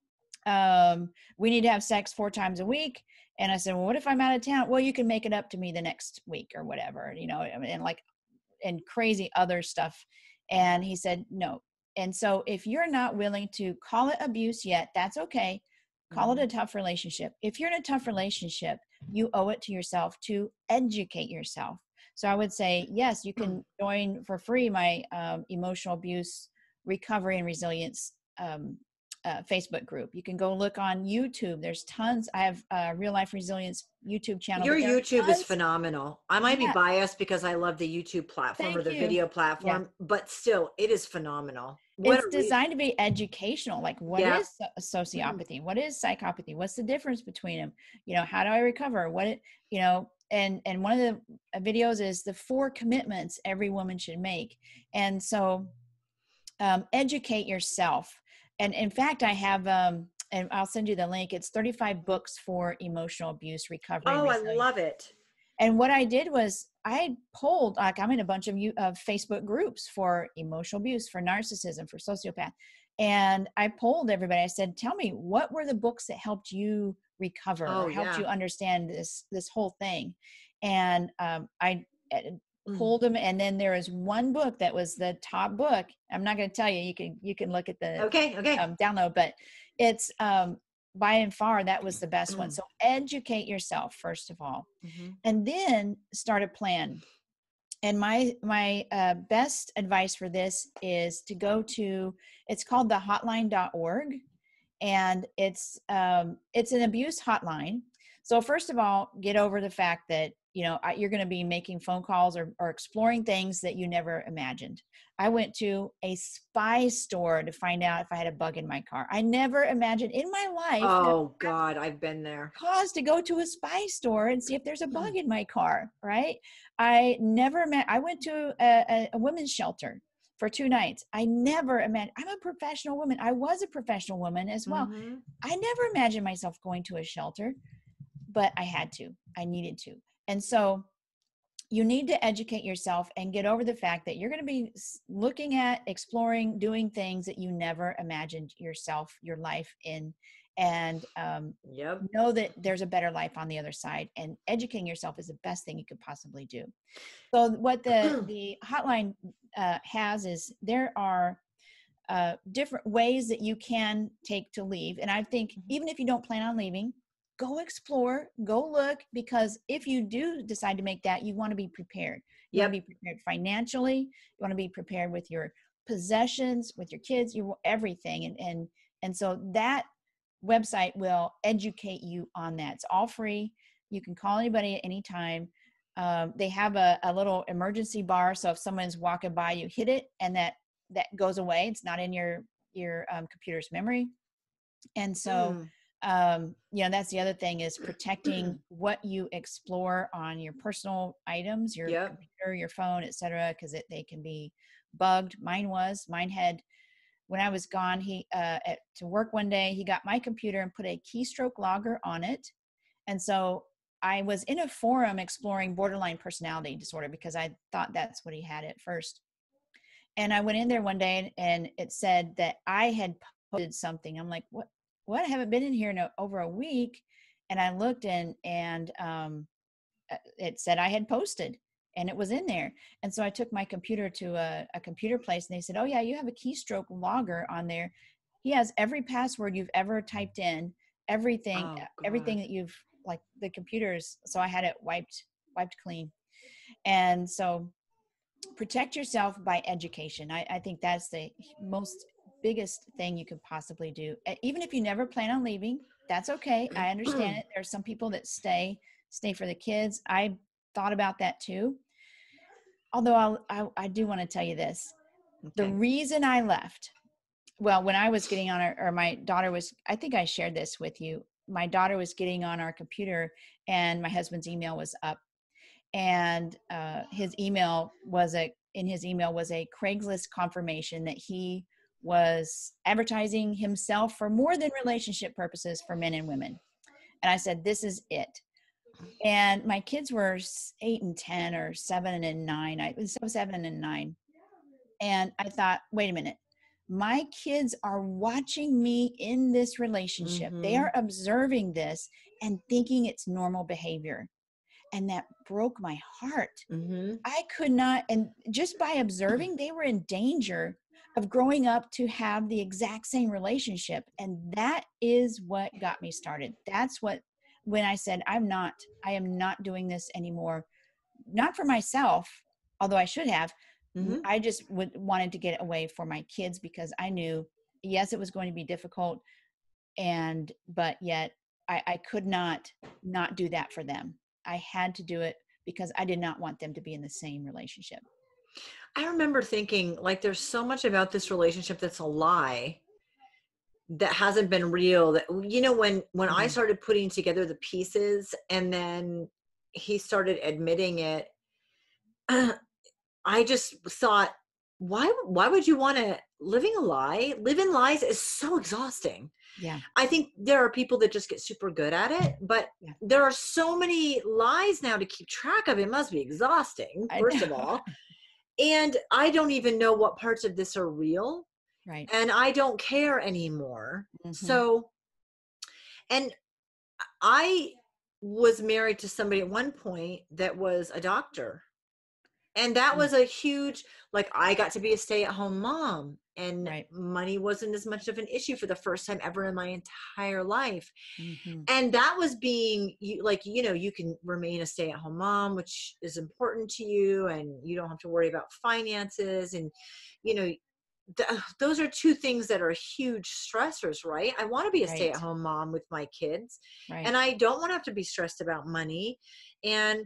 um, we need to have sex four times a week. And I said, well, what if I'm out of town? Well, you can make it up to me the next week or whatever, you know, and like, and crazy other stuff. And he said, no. And so if you're not willing to call it abuse yet, that's okay. Call it a tough relationship. If you're in a tough relationship, you owe it to yourself to educate yourself. So I would say, yes, you can join for free my um, emotional abuse recovery and resilience um, uh, Facebook group. You can go look on YouTube. There's tons. I have a Real Life Resilience YouTube channel. Your YouTube is tons. phenomenal. I might Yeah. be biased because I love the YouTube platform Thank or the you. video platform, Yeah. but still, it is phenomenal. What It's a re- designed to be educational. Like, what Yeah. is so- sociopathy? What is psychopathy? What's the difference between them? You know, how do I recover? What, it, you know, and, and one of the videos is the four commitments every woman should make. And so um, educate yourself. And in fact, I have, um, and I'll send you the link. It's thirty-five books for emotional abuse recovery. and Oh, I resilience. love it. And what I did was I polled, like I'm in a bunch of, you, of Facebook groups for emotional abuse, for narcissism, for sociopath. And I polled everybody. I said, tell me, what were the books that helped you recover Oh, or helped yeah. you understand this, this whole thing? And um, I uh, Mm. pulled them. And then there was one book that was the top book. I'm not going to tell you, you can, you can look at the Okay, okay. um, download, but it's um, by and far, that was the best one. So educate yourself, first of all, Mhm. and then start a plan. And my my uh, best advice for this is to go to, it's called the hotline dot org, and it's um, it's an abuse hotline. So first of all, get over the fact that, you know, you're going to be making phone calls or, or exploring things that you never imagined. I went to a spy store to find out if I had a bug in my car. I never imagined in my life that Oh God, I've been there. cause to go to a spy store and see if there's a bug in my car, right? I never met, I went to a, a, a women's shelter for two nights. I never imagined, I'm a professional woman. I was a professional woman as well. Mhm. I never imagined myself going to a shelter, but I had to, I needed to. And so you need to educate yourself and get over the fact that you're going to be looking at, exploring, doing things that you never imagined yourself, your life in, and um, Yep. know that there's a better life on the other side, and educating yourself is the best thing you could possibly do. So what the, the hotline uh, has is there are uh, different ways that you can take to leave. And I think even if you don't plan on leaving, go explore, go look, because if you do decide to make that, you want to be prepared. You Yep. want to be prepared financially. You want to be prepared with your possessions, with your kids, your everything. And, and, and so that website will educate you on that. It's all free. You can call anybody at any time. Um, they have a, a little emergency bar. So if someone's walking by, you hit it and that, that goes away. It's not in your, your um, computer's memory. And so, Mm. um, you know, that's the other thing is protecting what you explore on your personal items, your Yep. computer, your phone, et cetera, because it, they can be bugged. Mine was, mine had, when I was gone, he, uh, at, to work one day, he got my computer and put a keystroke logger on it. And so I was in a forum exploring borderline personality disorder because I thought that's what he had at first. And I went in there one day and it said that I had posted something. I'm like, what? What? I haven't been in here in a, over a week. And I looked in and um, it said I had posted and it was in there. And so I took my computer to a, a computer place and they said, oh yeah, you have a keystroke logger on there. He has every password you've ever typed in, everything, Oh, everything God. that you've, like the computers. So I had it wiped, wiped clean. And so protect yourself by education. I, I think that's the most biggest thing you could possibly do. Even if you never plan on leaving, that's okay. I understand it. There are some people that stay, stay for the kids. I thought about that too. Although I'll, I, I do want to tell you this. The Okay. reason I left, well, when I was getting on our, or my daughter was, I think I shared this with you. My daughter was getting on our computer and my husband's email was up. And uh, his email was a, in his email was a Craigslist confirmation that he was advertising himself for more than relationship purposes for men and women. And I said, this is it. And my kids were eight and ten or seven and nine. I was seven and nine. And I thought, wait a minute. My kids are watching me in this relationship. Mhm. They are observing this and thinking it's normal behavior. And that broke my heart. Mm-hmm. I could not, and just by observing, they were in danger of growing up to have the exact same relationship. And that is what got me started. That's what, when I said, I'm not, I am not doing this anymore, not for myself, although I should have. Mm-hmm. I just would, wanted to get away for my kids because I knew, yes, it was going to be difficult. And, but yet I, I could not, not do that for them. I had to do it because I did not want them to be in the same relationship. I remember thinking, like, there's so much about this relationship that's a lie that hasn't been real. That, you know, when, when Mm-hmm. I started putting together the pieces and then he started admitting it, I just thought, why, why would you want to living a lie? Living lies is so exhausting. Yeah. I think there are people that just get super good at it, but Yeah. there are so many lies now to keep track of. It must be exhausting, I first of know. all. And I don't even know what parts of this are real, Right. and I don't care anymore. Mm-hmm. So, and I was married to somebody at one point that was a doctor. And that Mm. was a huge, like, I got to be a stay-at-home mom, and Right. money wasn't as much of an issue for the first time ever in my entire life. Mm-hmm. And that was being you, like, you know, you can remain a stay-at-home mom, which is important to you, and you don't have to worry about finances. And, you know, th- those are two things that are huge stressors, right? I want to be a Right. stay-at-home mom with my kids, Right. and I don't want to have to be stressed about money. And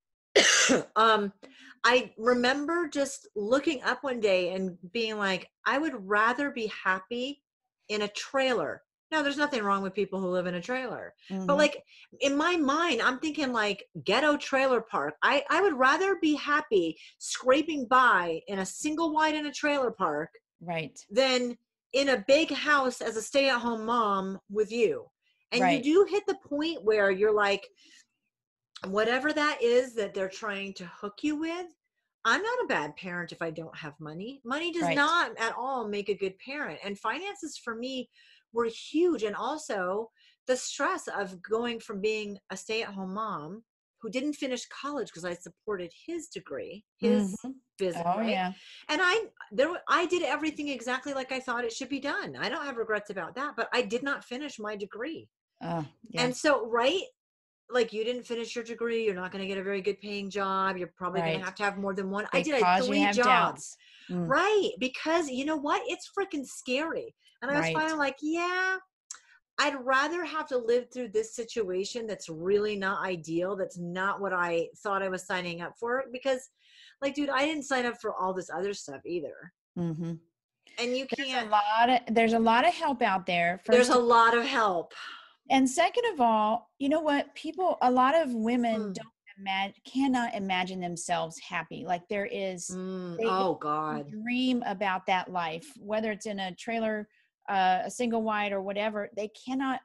um, I remember just looking up one day and being like, I would rather be happy in a trailer. Now, there's nothing wrong with people who live in a trailer, Mm-hmm. but like in my mind, I'm thinking like ghetto trailer park. I, I would rather be happy scraping by in a single wide in a trailer park Right. than in a big house as a stay-at-home mom with you. And Right. you do hit the point where you're like, whatever that is that they're trying to hook you with, I'm not a bad parent if I don't have money. Money does Right. not at all make a good parent. And finances for me were huge. And also the stress of going from being a stay-at-home mom who didn't finish college because I supported his degree, his Mm-hmm. business, Oh, right? yeah. And I there I did everything exactly like I thought it should be done. I don't have regrets about that, but I did not finish my degree. Oh, yeah. And so, right, like, you didn't finish your degree, you're not going to get a very good paying job, you're probably going Right. to have to have more than one. I did I had Because you three have jobs. doubts. Mm. Right, because you know what? It's freaking scary. And I was Right. finally like, yeah, I'd rather have to live through this situation that's really not ideal, that's not what I thought I was signing up for, because, like, dude, I didn't sign up for all this other stuff either. Mm-hmm. And you There's a can't, lot of there's a lot of help out there. there's First a of- lot of help. and second of all, you know what? People, a lot of women Mm. don't imagine, cannot imagine themselves happy. Like there is, Mm, they oh, God. dream about that life, whether it's in a trailer, uh, a single wide or whatever. They cannot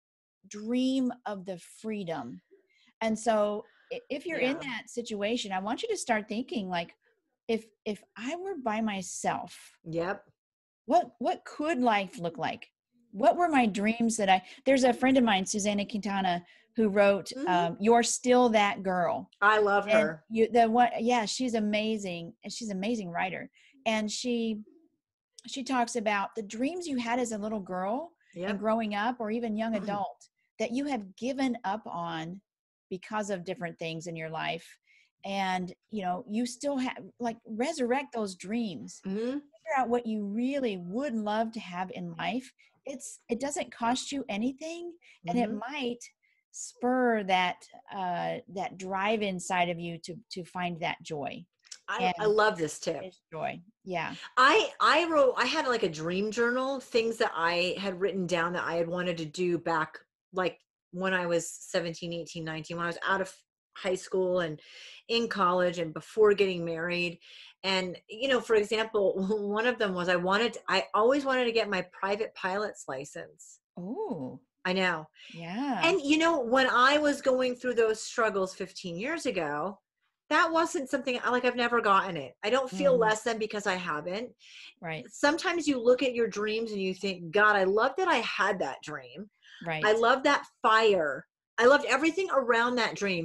dream of the freedom. And so i- if you're in Yeah. that situation, I want you to start thinking like, if if I were by myself, Yep. what what could life look like? What were my dreams that I, there's a friend of mine, Susanna Quintana, who wrote, Mhm. um, You're Still That Girl. I love And her. you, the one, yeah, she's amazing. And she's an amazing writer. And she, she talks about the dreams you had as a little girl and Yep. growing up or even young adult that you have given up on because of different things in your life. And, you know, you still have, like, resurrect those dreams. Mhm. Figure out what you really would love to have in life. It's, it doesn't cost you anything, and it Mhm. might spur that, uh, that drive inside of you to, to find that joy. I, I And love this tip. it's joy. Yeah. I I wrote I had like a dream journal, things that I had written down that I had wanted to do back like when I was seventeen, eighteen, nineteen, when I was out of high school and in college and before getting married. And you know, for example, one of them was I wanted I always wanted to get my private pilot's license. Oh, I know. yeah. And you know, when I was going through those struggles fifteen years ago, that wasn't something I like I've never gotten it. I don't feel Mhm. less than because I haven't. Right. Sometimes you look at your dreams and you think, God, I love that I had that dream. Right. I love that fire. I loved everything around that dream.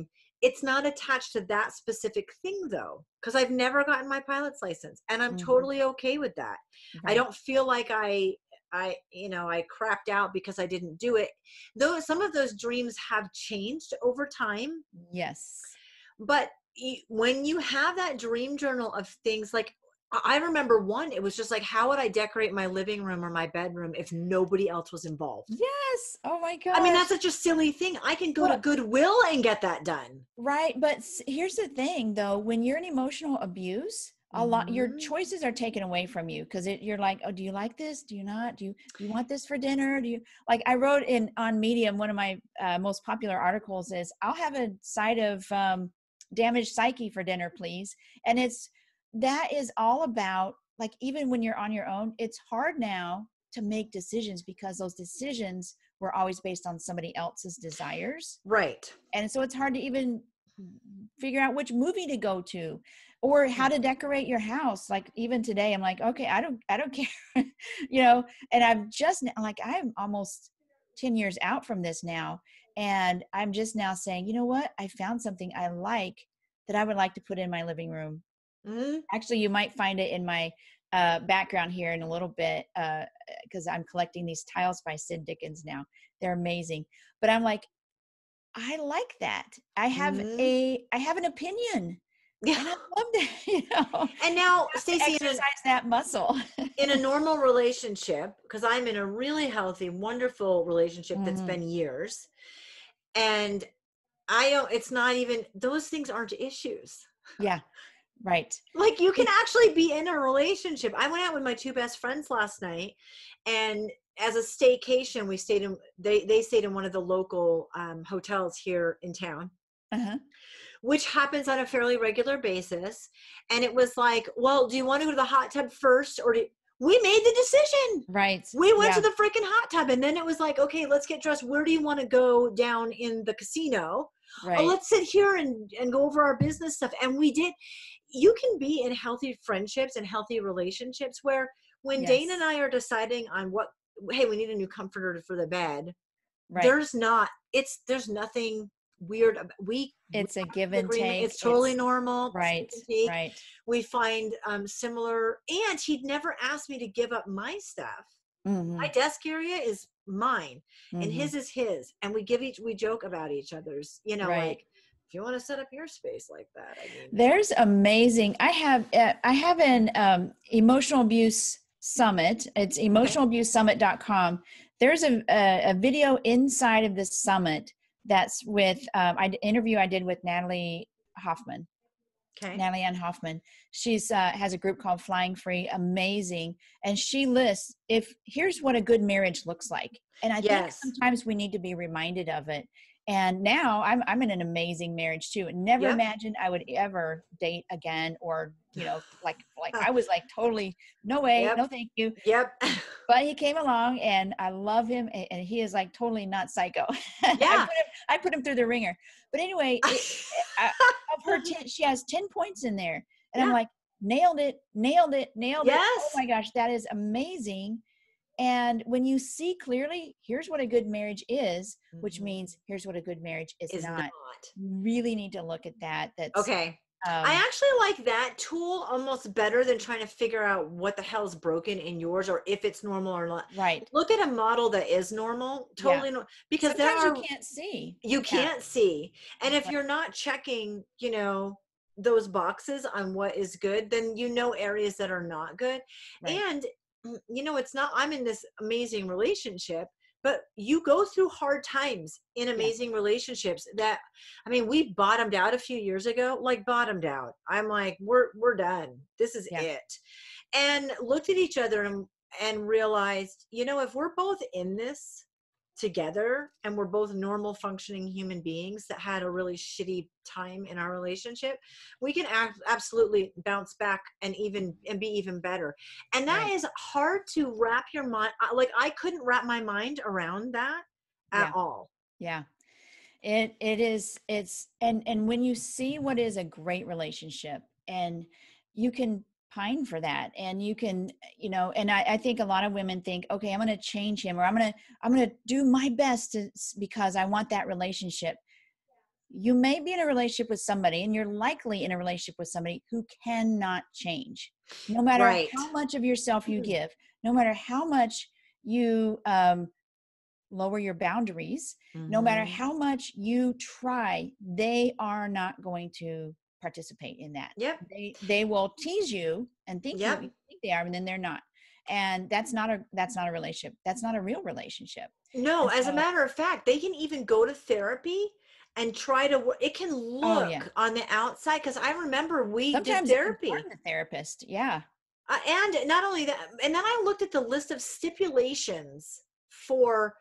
it's not attached to that specific thing though, because I've never gotten my pilot's license, and I'm Mhm. totally okay with that. I Right. don't feel like I, I, you know, I crapped out because I didn't do it. Though some of those dreams have changed over time, Yes. but y- when you have that dream journal of things like, I I remember one, it was just like, how would I decorate my living room or my bedroom if nobody else was involved? Yes. Oh my I mean, that's gosh. such a silly thing. I can go to Well, Goodwill and get that done. right. But s- here's the thing though, when you're in emotional abuse, a lot your Mhm. choices are taken away from you because it you're like, oh, do you like this? Do you not? Do you do you want this for dinner? Do you like I wrote in on Medium, one of my uh, most popular articles is I'll have a side of um, damaged psyche for dinner, please. And it's that is all about like even when you're on your own, it's hard now to make decisions because those decisions were always based on somebody else's desires. Right. And so it's hard to even figure out which movie to go to or how to decorate your house. Like even today I'm like, okay, i don't i don't care. You know, and I've just like I'm almost ten years out from this now, and I'm just now saying, you know what, I found something I like that I would like to put in my living room. Mhm. Actually, you might find it in my uh, background here in a little bit because I'm collecting these tiles by Sid Dickens now. They're amazing. But I'm like, I like that. I have Mhm. a I have an opinion, Yeah. and I love that. You know, And now, to Stacey, in a, exercise that muscle. in a normal relationship, because I'm in a really healthy, wonderful relationship that's Mhm. been years, and I don't, it's not even, those things aren't issues. Yeah, right. Like you can It- actually be in a relationship. I went out with my two best friends last night, and as a staycation, we stayed in, they, they stayed in one of the local um, hotels here in town, uh-huh. which happens on a fairly regular basis. And it was like, well, do you want to go to the hot tub first? Or do we made the decision? Right. We went Yeah. to the freaking hot tub. And then it was like, okay, let's get dressed. Where do you want to go down in the casino? Oh, Right. let's sit here and, and go over our business stuff. And we did. You can be in healthy friendships and healthy relationships where when Yes. Dane and I are deciding on what, hey, we need a new comforter for the bed, Right. there's not, it's, there's nothing weird about, we It's we a have give an and agreement. take. It's totally It's normal. It's right. give and take. Right. We find um similar, and he'd never asked me to give up my stuff. Mm-hmm. My desk area is mine and Mm-hmm. his is his, and we give each, we joke about each other's, you know, Right. like if you want to set up your space like that, I mean, There's amazing. I have uh, I have an um, emotional abuse summit. It's emotional abuse summit dot com. There's a, a a video inside of this summit that's with um, I interview I did with Natalie Hoffman. okay. Natalie Ann Hoffman. She's uh, has a group called Flying Free. Amazing, and she lists if here's what a good marriage looks like. And I think Yes. sometimes we need to be reminded of it. And now I'm I'm in an amazing marriage too. And never Yep. imagined I would ever date again, or you know, like like I was like totally no way, Yep. no thank you. Yep. But he came along, and I love him, and, and he is like totally not psycho. I Yeah. put him I put him through the ringer. But anyway, it, I, of her ten, she has ten points in there, and I'm Yeah. like, nailed it, nailed it, nailed it. Oh Yes. my gosh, that is amazing. And when you see clearly, here's what a good marriage is, which Mhm. means here's what a good marriage is, Is not. not. You really need to look at that. That's Okay. Um, I actually like that tool almost better than trying to figure out what the hell's broken in yours or if it's normal or not. right. Look at a model that is normal, totally normal, because Sometimes there are you can't see. you Yeah. can't see. And if Right. you're not checking, you know, those boxes on what is good, then you know areas that are not good. Right. And mm, you know, it's not I'm in this amazing relationship, but you go through hard times in amazing relationships that I mean, we bottomed out a few years ago, like bottomed out. I'm like, we're we're done. This is Yeah. it. And looked at each other and and realized, you know, if we're both in this together and we're both normal functioning human beings that had a really shitty time in our relationship, we can act, absolutely bounce back and even and be even better. And that Right. is hard to wrap your mind, like I couldn't wrap my mind around that at Yeah. all. Yeah. It it is it's and and when you see what is a great relationship, and you can pine for that, and you can, you know, and I, I think a lot of women think, okay, I'm gonna change him, or I'm gonna I'm gonna do my best to, because I want that relationship. you may be in a relationship with somebody, and you're likely in a relationship with somebody who cannot change. No matter Right. how much of yourself you give, no matter how much you um, lower your boundaries, Mm-hmm. no matter how much you try, they are not going to participate in that. Yep. They they will tease you and think Yep. you think they are, and then they're not. And that's not a that's not a relationship. That's not a real relationship. No, And as a so- matter of fact, they can even go to therapy and try to work. It can look Oh, yeah. on the outside, because I remember we Sometimes did it can therapy. harm the therapist. Yeah. Uh, and not only that, and then I looked at the list of stipulations for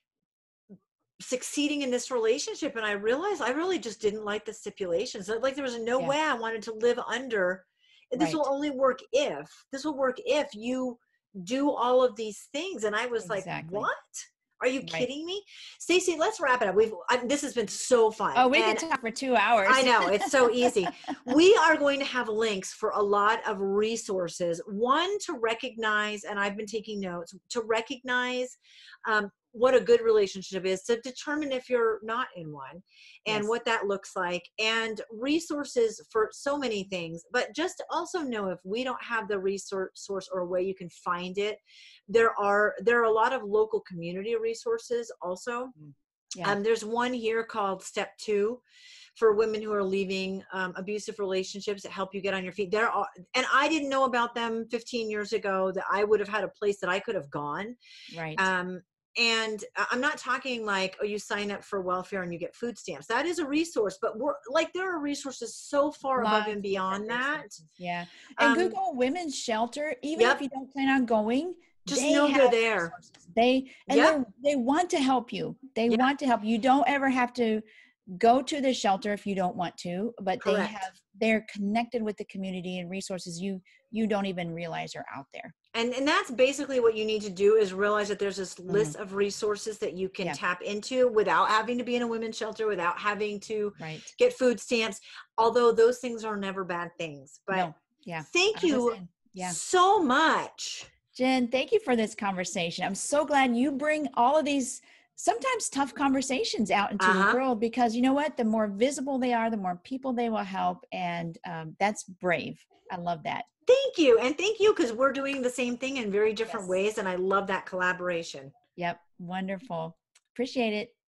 succeeding in this relationship, and I realized I really just didn't like the stipulations. Like there was no Yeah. way I wanted to live under. This will Right. only work if this will work if you do all of these things. And I was Exactly. like, what? Are you Right. kidding me? Stacey, let's wrap it up. We've I, this has been so fun. Oh, we and could talk for two hours. I know, it's so easy. We are going to have links for a lot of resources. One, to recognize, and I've been taking notes, to recognize um, what a good relationship is, to determine if you're not in one, and Yes. what that looks like, and resources for so many things. But just to also know, if we don't have the resource source or a way you can find it, there are there are a lot of local community resources also. Yeah. Um, there's one here called Step Two for women who are leaving um, abusive relationships that help you get on your feet. There are, and I didn't know about them fifteen years ago, that I would have had a place that I could have gone. Right. Um, and I'm not talking like, oh, you sign up for welfare and you get food stamps. That is a resource, but we're like, there are resources so far above Lots and of beyond different that. resources. Yeah. And Um, Google women's shelter, even yep. if you don't plan on going, Just they know they're have there. resources. They and Yep. they they want to help you. They Yep. want to help you. You don't ever have to go to the shelter if you don't want to, but they Correct. have they're connected with the community and resources you you don't even realize are out there. And and that's basically what you need to do, is realize that there's this list of resources that you can Yeah. tap into without having to be in a women's shelter, without having to Right. get food stamps, although those things are never bad things. But No. Yeah. thank I you understand. Yeah. so much. Jen, thank you for this conversation. I'm so glad you bring all of these sometimes tough conversations out into Uh-huh. the world, because you know what? The more visible they are, the more people they will help. And um, that's brave. I love that. Thank you. And thank you, because we're doing the same thing in very different Yes. ways. And I love that collaboration. Yep. Wonderful. Appreciate it.